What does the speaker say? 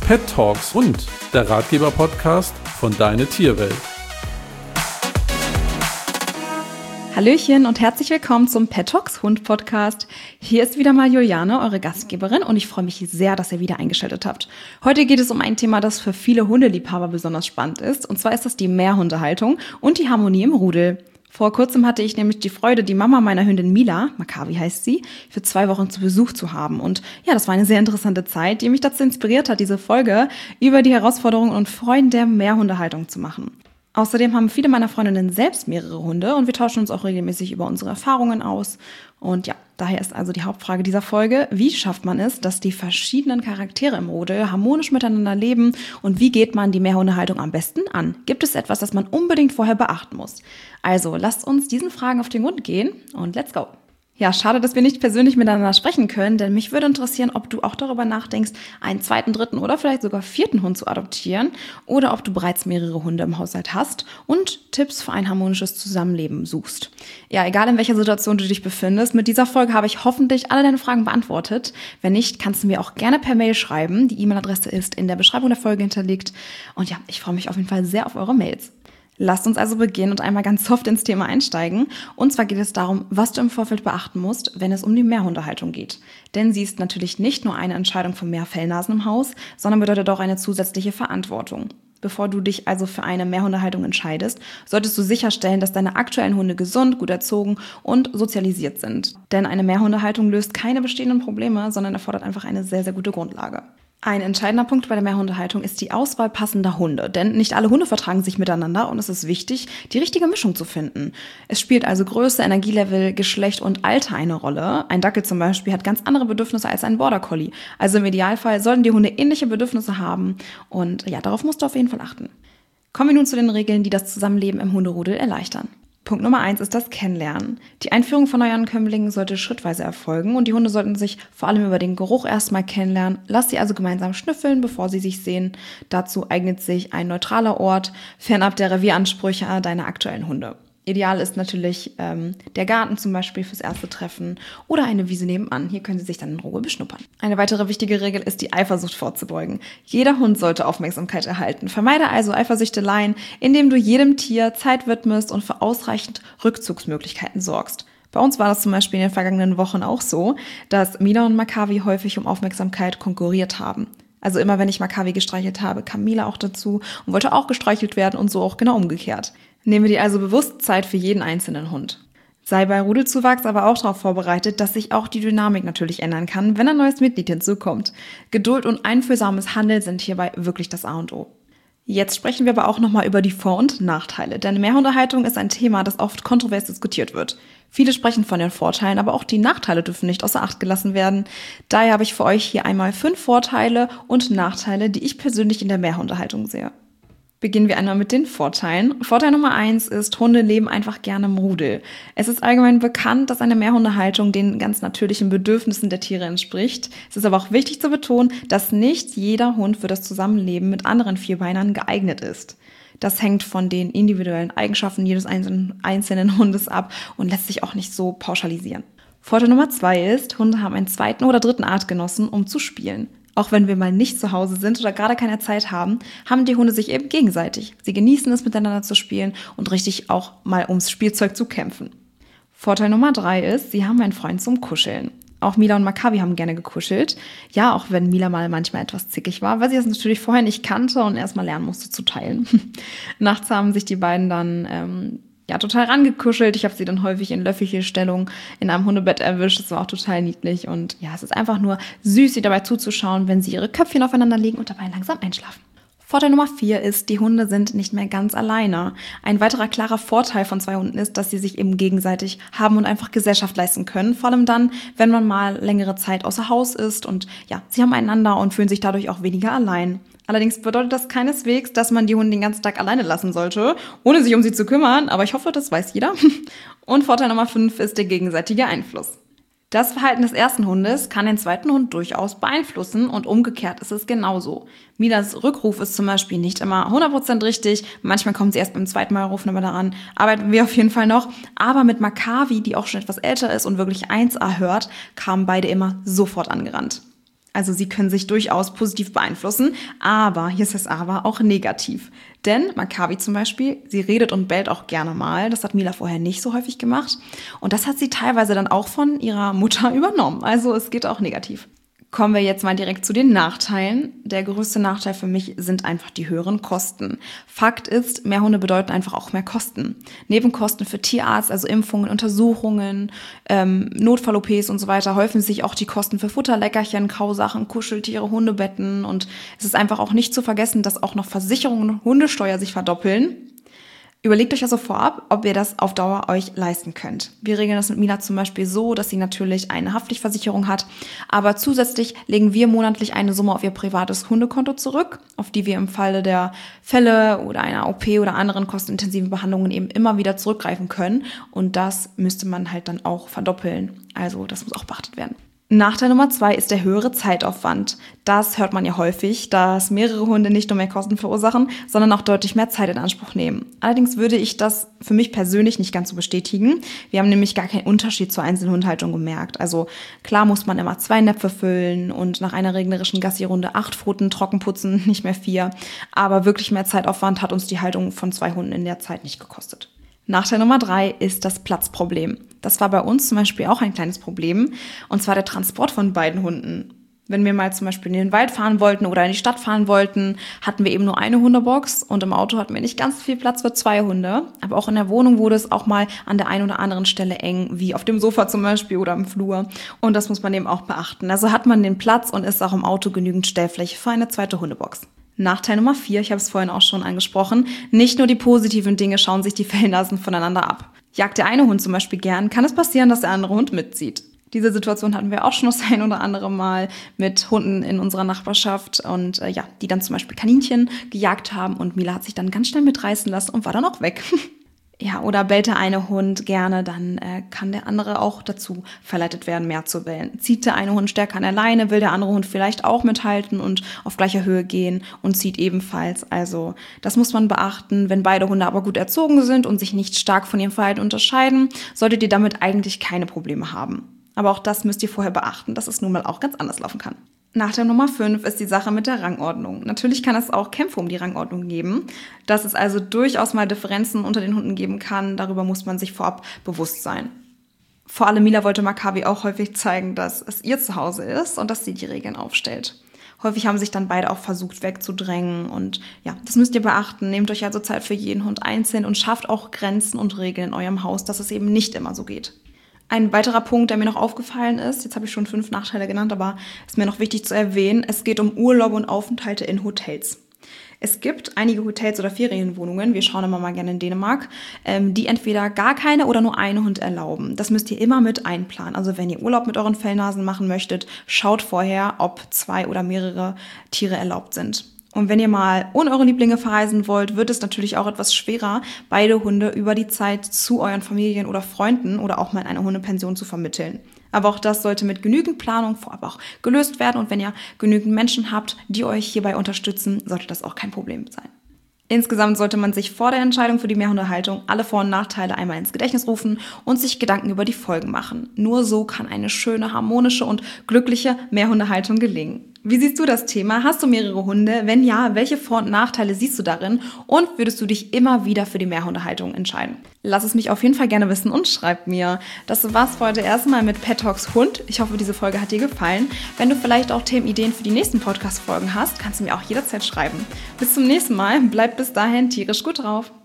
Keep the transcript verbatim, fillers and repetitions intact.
Pet Talks und der Ratgeber-Podcast von Deine Tierwelt. Hallöchen und herzlich willkommen zum Pet Talks Hund Podcast. Hier ist wieder mal Juliane, eure Gastgeberin, und ich freue mich sehr, dass ihr wieder eingeschaltet habt. Heute geht es um ein Thema, das für viele Hundeliebhaber besonders spannend ist, und zwar ist das die Mehrhundehaltung und die Harmonie im Rudel. Vor kurzem hatte ich nämlich die Freude, die Mama meiner Hündin Mila, Makavi heißt sie, für zwei Wochen zu Besuch zu haben. Und ja, das war eine sehr interessante Zeit, die mich dazu inspiriert hat, diese Folge über die Herausforderungen und Freuden der Mehrhundehaltung zu machen. Außerdem haben viele meiner Freundinnen selbst mehrere Hunde und wir tauschen uns auch regelmäßig über unsere Erfahrungen aus. Und ja, daher ist also die Hauptfrage dieser Folge: Wie schafft man es, dass die verschiedenen Charaktere im Rudel harmonisch miteinander leben, und wie geht man die Mehrhundehaltung am besten an? Gibt es etwas, das man unbedingt vorher beachten muss? Also lasst uns diesen Fragen auf den Grund gehen und let's go! Ja, schade, dass wir nicht persönlich miteinander sprechen können, denn mich würde interessieren, ob du auch darüber nachdenkst, einen zweiten, dritten oder vielleicht sogar vierten Hund zu adoptieren oder ob du bereits mehrere Hunde im Haushalt hast und Tipps für ein harmonisches Zusammenleben suchst. Ja, egal in welcher Situation du dich befindest, mit dieser Folge habe ich hoffentlich alle deine Fragen beantwortet. Wenn nicht, kannst du mir auch gerne per Mail schreiben. Die E-Mail-Adresse ist in der Beschreibung der Folge hinterlegt. Und ja, ich freue mich auf jeden Fall sehr auf eure Mails. Lasst uns also beginnen und einmal ganz soft ins Thema einsteigen. Und zwar geht es darum, was du im Vorfeld beachten musst, wenn es um die Mehrhundehaltung geht. Denn sie ist natürlich nicht nur eine Entscheidung von mehr Fellnasen im Haus, sondern bedeutet auch eine zusätzliche Verantwortung. Bevor du dich also für eine Mehrhundehaltung entscheidest, solltest du sicherstellen, dass deine aktuellen Hunde gesund, gut erzogen und sozialisiert sind. Denn eine Mehrhundehaltung löst keine bestehenden Probleme, sondern erfordert einfach eine sehr, sehr gute Grundlage. Ein entscheidender Punkt bei der Mehrhundehaltung ist die Auswahl passender Hunde, denn nicht alle Hunde vertragen sich miteinander und es ist wichtig, die richtige Mischung zu finden. Es spielt also Größe, Energielevel, Geschlecht und Alter eine Rolle. Ein Dackel zum Beispiel hat ganz andere Bedürfnisse als ein Border Collie. Also im Idealfall sollten die Hunde ähnliche Bedürfnisse haben und ja, darauf musst du auf jeden Fall achten. Kommen wir nun zu den Regeln, die das Zusammenleben im Hunderudel erleichtern. Punkt Nummer eins ist das Kennenlernen. Die Einführung von Neuankömmlingen sollte schrittweise erfolgen und die Hunde sollten sich vor allem über den Geruch erstmal kennenlernen. Lass sie also gemeinsam schnüffeln, bevor sie sich sehen. Dazu eignet sich ein neutraler Ort, fernab der Revieransprüche deiner aktuellen Hunde. Ideal ist natürlich ähm, der Garten zum Beispiel fürs erste Treffen oder eine Wiese nebenan. Hier können sie sich dann in Ruhe beschnuppern. Eine weitere wichtige Regel ist, die Eifersucht vorzubeugen. Jeder Hund sollte Aufmerksamkeit erhalten. Vermeide also Eifersüchteleien, indem du jedem Tier Zeit widmest und für ausreichend Rückzugsmöglichkeiten sorgst. Bei uns war das zum Beispiel in den vergangenen Wochen auch so, dass Mila und Makavi häufig um Aufmerksamkeit konkurriert haben. Also immer wenn ich Makavi gestreichelt habe, kam Mila auch dazu und wollte auch gestreichelt werden und so auch genau umgekehrt. Nehme dir also bewusst Zeit für jeden einzelnen Hund. Sei bei Rudelzuwachs aber auch darauf vorbereitet, dass sich auch die Dynamik natürlich ändern kann, wenn ein neues Mitglied hinzukommt. Geduld und einfühlsames Handeln sind hierbei wirklich das A und O. Jetzt sprechen wir aber auch nochmal über die Vor- und Nachteile, denn Mehrhundehaltung ist ein Thema, das oft kontrovers diskutiert wird. Viele sprechen von den Vorteilen, aber auch die Nachteile dürfen nicht außer Acht gelassen werden. Daher habe ich für euch hier einmal fünf Vorteile und Nachteile, die ich persönlich in der Mehrhundehaltung sehe. Beginnen wir einmal mit den Vorteilen. Vorteil Nummer eins ist, Hunde leben einfach gerne im Rudel. Es ist allgemein bekannt, dass eine Mehrhundehaltung den ganz natürlichen Bedürfnissen der Tiere entspricht. Es ist aber auch wichtig zu betonen, dass nicht jeder Hund für das Zusammenleben mit anderen Vierbeinern geeignet ist. Das hängt von den individuellen Eigenschaften jedes einzelnen, einzelnen Hundes ab und lässt sich auch nicht so pauschalisieren. Vorteil Nummer zwei ist, Hunde haben einen zweiten oder dritten Artgenossen, um zu spielen. Auch wenn wir mal nicht zu Hause sind oder gerade keine Zeit haben, haben die Hunde sich eben gegenseitig. Sie genießen es, miteinander zu spielen und richtig auch mal ums Spielzeug zu kämpfen. Vorteil Nummer drei ist, sie haben einen Freund zum Kuscheln. Auch Mila und Makavi haben gerne gekuschelt. Ja, auch wenn Mila mal manchmal etwas zickig war, weil sie das natürlich vorher nicht kannte und erst mal lernen musste zu teilen. Nachts haben sich die beiden dann ähm, ja total rangekuschelt. Ich habe sie dann häufig in Löffelchenstellung in einem Hundebett erwischt. Das war auch total niedlich. Und ja, es ist einfach nur süß, sie dabei zuzuschauen, wenn sie ihre Köpfchen aufeinander legen und dabei langsam einschlafen. Vorteil Nummer vier ist, die Hunde sind nicht mehr ganz alleine. Ein weiterer klarer Vorteil von zwei Hunden ist, dass sie sich eben gegenseitig haben und einfach Gesellschaft leisten können. Vor allem dann, wenn man mal längere Zeit außer Haus ist und ja, sie haben einander und fühlen sich dadurch auch weniger allein. Allerdings bedeutet das keineswegs, dass man die Hunde den ganzen Tag alleine lassen sollte, ohne sich um sie zu kümmern. Aber ich hoffe, das weiß jeder. Und Vorteil Nummer fünf ist der gegenseitige Einfluss. Das Verhalten des ersten Hundes kann den zweiten Hund durchaus beeinflussen und umgekehrt ist es genauso. Milas Rückruf ist zum Beispiel nicht immer hundert Prozent richtig, manchmal kommt sie erst beim zweiten Mal rufen, aber daran arbeiten wir auf jeden Fall noch. Aber mit Makavi, die auch schon etwas älter ist und wirklich eins A hört, kamen beide immer sofort angerannt. Also sie können sich durchaus positiv beeinflussen, aber, hier ist das Aber, auch negativ. Denn Maccabi zum Beispiel, sie redet und bellt auch gerne mal. Das hat Mila vorher nicht so häufig gemacht. Und das hat sie teilweise dann auch von ihrer Mutter übernommen. Also es geht auch negativ. Kommen wir jetzt mal direkt zu den Nachteilen. Der größte Nachteil für mich sind einfach die höheren Kosten. Fakt ist, mehr Hunde bedeuten einfach auch mehr Kosten. Nebenkosten für Tierarzt, also Impfungen, Untersuchungen, ähm, Notfall-O Ps und so weiter, häufen sich auch die Kosten für Futter, Leckerchen, Kausachen, Kuscheltiere, Hundebetten. Und es ist einfach auch nicht zu vergessen, dass auch noch Versicherungen und Hundesteuer sich verdoppeln. Überlegt euch also vorab, ob ihr das auf Dauer euch leisten könnt. Wir regeln das mit Mila zum Beispiel so, dass sie natürlich eine Haftpflichtversicherung hat, aber zusätzlich legen wir monatlich eine Summe auf ihr privates Hundekonto zurück, auf die wir im Falle der Fälle oder einer O P oder anderen kostenintensiven Behandlungen eben immer wieder zurückgreifen können. Und das müsste man halt dann auch verdoppeln. Also das muss auch beachtet werden. Nachteil Nummer zwei ist der höhere Zeitaufwand. Das hört man ja häufig, dass mehrere Hunde nicht nur mehr Kosten verursachen, sondern auch deutlich mehr Zeit in Anspruch nehmen. Allerdings würde ich das für mich persönlich nicht ganz so bestätigen. Wir haben nämlich gar keinen Unterschied zur einzelnen Hundhaltung gemerkt. Also klar muss man immer zwei Näpfe füllen und nach einer regnerischen Gassi-Runde acht Pfoten trocken putzen, nicht mehr vier. Aber wirklich mehr Zeitaufwand hat uns die Haltung von zwei Hunden in der Zeit nicht gekostet. Nachteil Nummer drei ist das Platzproblem. Das war bei uns zum Beispiel auch ein kleines Problem, und zwar der Transport von beiden Hunden. Wenn wir mal zum Beispiel in den Wald fahren wollten oder in die Stadt fahren wollten, hatten wir eben nur eine Hundebox und im Auto hatten wir nicht ganz viel Platz für zwei Hunde. Aber auch in der Wohnung wurde es auch mal an der einen oder anderen Stelle eng, wie auf dem Sofa zum Beispiel oder im Flur. Und das muss man eben auch beachten. Also hat man den Platz und ist auch im Auto genügend Stellfläche für eine zweite Hundebox. Nachteil Nummer vier, ich habe es vorhin auch schon angesprochen, nicht nur die positiven Dinge schauen sich die Fellnasen voneinander ab. Jagt der eine Hund zum Beispiel gern, kann es passieren, dass der andere Hund mitzieht. Diese Situation hatten wir auch schon das ein oder andere Mal mit Hunden in unserer Nachbarschaft und äh, ja, die dann zum Beispiel Kaninchen gejagt haben und Mila hat sich dann ganz schnell mitreißen lassen und war dann auch weg. Ja, oder bellt der eine Hund gerne, dann äh, kann der andere auch dazu verleitet werden, mehr zu bellen. Zieht der eine Hund stärker an der Leine, will der andere Hund vielleicht auch mithalten und auf gleicher Höhe gehen und zieht ebenfalls. Also das muss man beachten. Wenn beide Hunde aber gut erzogen sind und sich nicht stark von ihrem Verhalten unterscheiden, solltet ihr damit eigentlich keine Probleme haben. Aber auch das müsst ihr vorher beachten, dass es nun mal auch ganz anders laufen kann. Nachteil Nummer fünf ist die Sache mit der Rangordnung. Natürlich kann es auch Kämpfe um die Rangordnung geben, dass es also durchaus mal Differenzen unter den Hunden geben kann. Darüber muss man sich vorab bewusst sein. Vor allem Mila wollte Maccabi auch häufig zeigen, dass es ihr Zuhause ist und dass sie die Regeln aufstellt. Häufig haben sich dann beide auch versucht wegzudrängen und ja, das müsst ihr beachten. Nehmt euch also Zeit für jeden Hund einzeln und schafft auch Grenzen und Regeln in eurem Haus, dass es eben nicht immer so geht. Ein weiterer Punkt, der mir noch aufgefallen ist, jetzt habe ich schon fünf Nachteile genannt, aber ist mir noch wichtig zu erwähnen, es geht um Urlaube und Aufenthalte in Hotels. Es gibt einige Hotels oder Ferienwohnungen, wir schauen immer mal gerne in Dänemark, die entweder gar keine oder nur einen Hund erlauben. Das müsst ihr immer mit einplanen. Also wenn ihr Urlaub mit euren Fellnasen machen möchtet, schaut vorher, ob zwei oder mehrere Tiere erlaubt sind. Und wenn ihr mal ohne eure Lieblinge verreisen wollt, wird es natürlich auch etwas schwerer, beide Hunde über die Zeit zu euren Familien oder Freunden oder auch mal in eine Hundepension zu vermitteln. Aber auch das sollte mit genügend Planung vorab auch gelöst werden. Und wenn ihr genügend Menschen habt, die euch hierbei unterstützen, sollte das auch kein Problem sein. Insgesamt sollte man sich vor der Entscheidung für die Mehrhundehaltung alle Vor- und Nachteile einmal ins Gedächtnis rufen und sich Gedanken über die Folgen machen. Nur so kann eine schöne, harmonische und glückliche Mehrhundehaltung gelingen. Wie siehst du das Thema? Hast du mehrere Hunde? Wenn ja, welche Vor- und Nachteile siehst du darin? Und würdest du dich immer wieder für die Mehrhundehaltung entscheiden? Lass es mich auf jeden Fall gerne wissen und schreib mir. Das war's für heute erstmal mit Pet Talks Hund. Ich hoffe, diese Folge hat dir gefallen. Wenn du vielleicht auch Themenideen für die nächsten Podcast-Folgen hast, kannst du mir auch jederzeit schreiben. Bis zum nächsten Mal. Bleib bis dahin tierisch gut drauf.